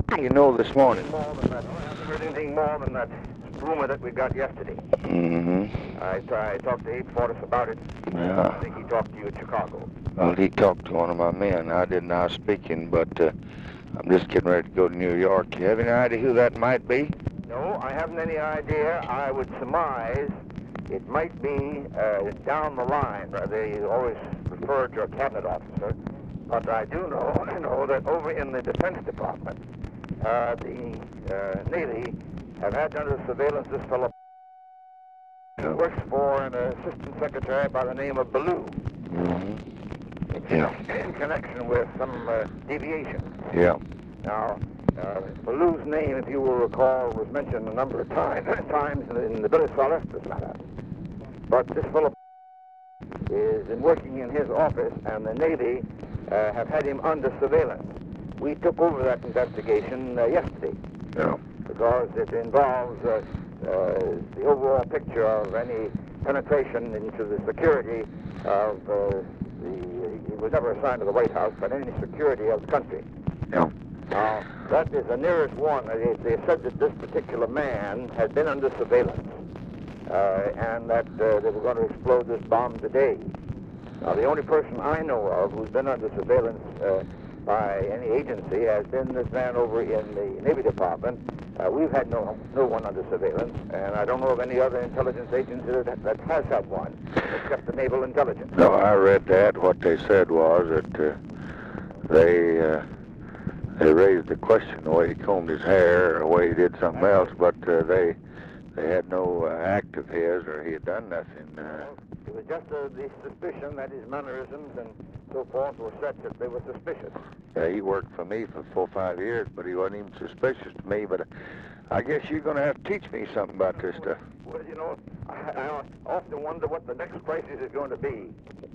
you know this morning? More than that. I haven't heard anything more than that rumor that we got yesterday. Mm-hmm. I talked to Abe Fortas about it. Yeah. I think he talked to you at Chicago. Well, he talked to one of my men. I didn't know speaking, but I'm just getting ready to go to New York. You have any idea who that might be? No, I haven't any idea. I would surmise it might be down the line. They always refer to a cabinet officer. But I do know that over in the Defense Department, the Navy have had under surveillance this fellow who works for an assistant secretary by the name of Ballou. Mm-hmm. In connection with some deviation. Yeah. Now, Ballou's name, if you will recall, was mentioned a number of times in the Billy Solestis matter. But this fellow is working in his office, and the Navy have had him under surveillance. We took over that investigation yesterday. Yeah. Because it involves the overall picture of any penetration into the security of he was never assigned to the White House, but any security of the country. Yeah. Now, that is the nearest one. They said that this particular man had been under surveillance and that they were going to explode this bomb today. Now, the only person I know of who's been under surveillance by any agency has been this man over in the Navy Department. We've had no one under surveillance, and I don't know of any other intelligence agency that has had one, except the Naval Intelligence. No, I read that. What they said was that they raised the question the way he combed his hair or the way he did something else, but they had no act of his or he had done nothing. It was just the suspicion that his mannerisms and so forth were such that they were suspicious. Yeah, he worked for me for 4 or 5 years, but he wasn't even suspicious to me. But I guess you're going to have to teach me something about this stuff. Well, you know, I often wonder what the next crisis is going to be.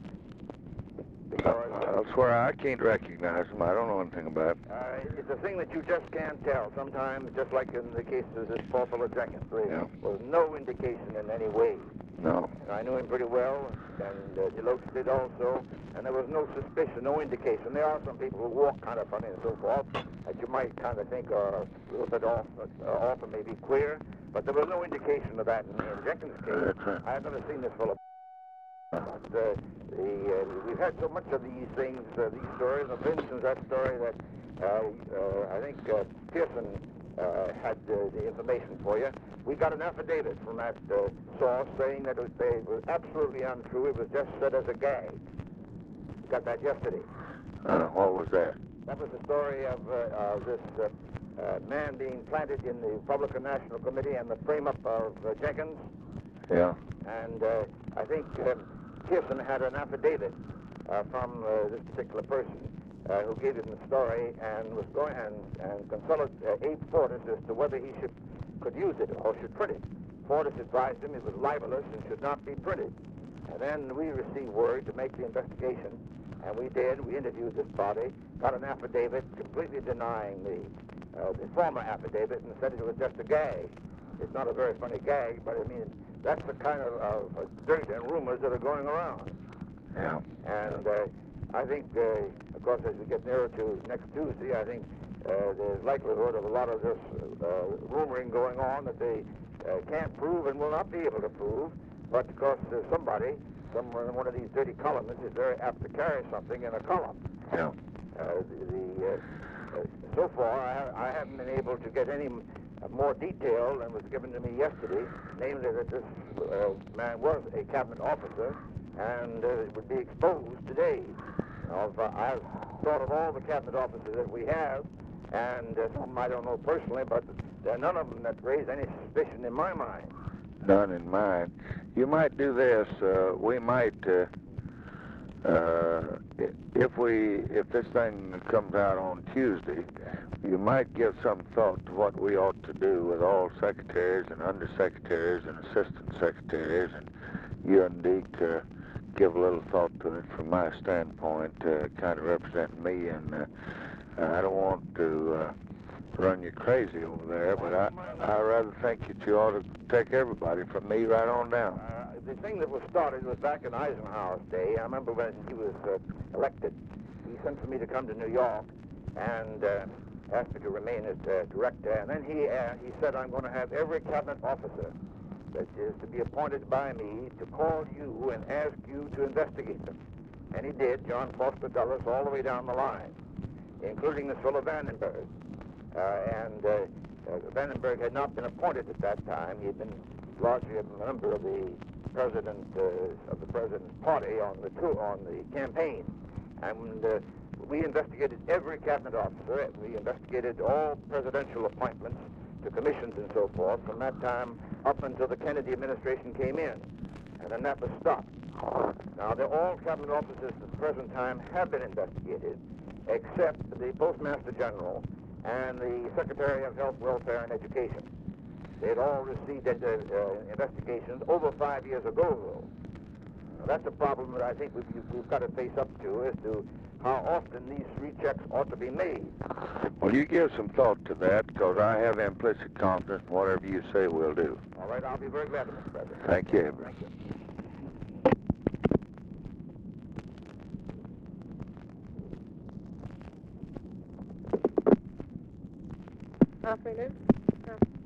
Because I swear I can't recognize him. I don't know anything about it. it's a thing that you just can't tell. Sometimes, just like in the case of this poor fellow Jenkins, there was no indication in any way. No. I knew him pretty well, and Deloach did also, and there was no suspicion, no indication. There are some people who walk kind of funny and so forth that you might kind of think are a little bit off and maybe queer, but there was no indication of that in Jenkins' case. I have never seen this fellow. But we've had so much of these things, these stories. For instance, that story that I think Pearson had the information for you. We got an affidavit from that source saying that it was absolutely untrue. It was just said as a gag. We got that yesterday. What was that? That was the story of this man being planted in the Republican National Committee and the frame-up of Jenkins. Yeah. And I think Pearson had an affidavit from this particular person who gave him the story and was going and consulted Abe Fortas as to whether he could use it or should print it. Fortas advised him it was libelous and should not be printed. And then we received word to make the investigation, and we did. We interviewed this body, got an affidavit completely denying the former affidavit, and said it was just a gag. It's not a very funny gag, but I mean, that's the kind of dirt and rumors that are going around. Yeah. And I think, of course, as we get nearer to next Tuesday, I think there's likelihood of a lot of this rumoring going on that they can't prove and will not be able to prove. But of course, somebody, one of these dirty columnists, is very apt to carry something in a column. Yeah. So far, I haven't been able to get any more detail than was given to me yesterday, namely that this man was a cabinet officer and it would be exposed today. I've thought of all the cabinet officers that we have, and some I don't know personally, but there are none of them that raise any suspicion in my mind. None in mine. You might do this. We might, if this thing comes out on Tuesday, you might give some thought to what we ought to do with all secretaries and undersecretaries and assistant secretaries, and you and Deke give a little thought to it from my standpoint, kind of representing me, and I don't want to run you crazy over there, but I rather think that you ought to take everybody from me right on down. The thing that was started was back in Eisenhower's day. I remember when he was elected, he sent for me to come to New York and asked me to remain as director, and then he said, I'm going to have every cabinet officer that is to be appointed by me to call you and ask you to investigate them. And he did, John Foster Dulles, all the way down the line, including this fellow Vandenberg. Vandenberg had not been appointed at that time. He had been largely a member of the president's party on the campaign. And we investigated every cabinet officer. We investigated all presidential appointments to commissions and so forth from that time up until the Kennedy administration came in. And then that was stopped. Now, all cabinet officers at the present time have been investigated, except the Postmaster General and the Secretary of Health, Welfare, and Education. They had all received investigations over 5 years ago, though. Now, that's a problem that I think we've got to face up to, as to how often these rechecks ought to be made. Well, you give some thought to that, because I have implicit confidence in whatever you say we'll do. All right, I'll be very glad to, Mr. President. Thank you, Avery. Thank you. Operator?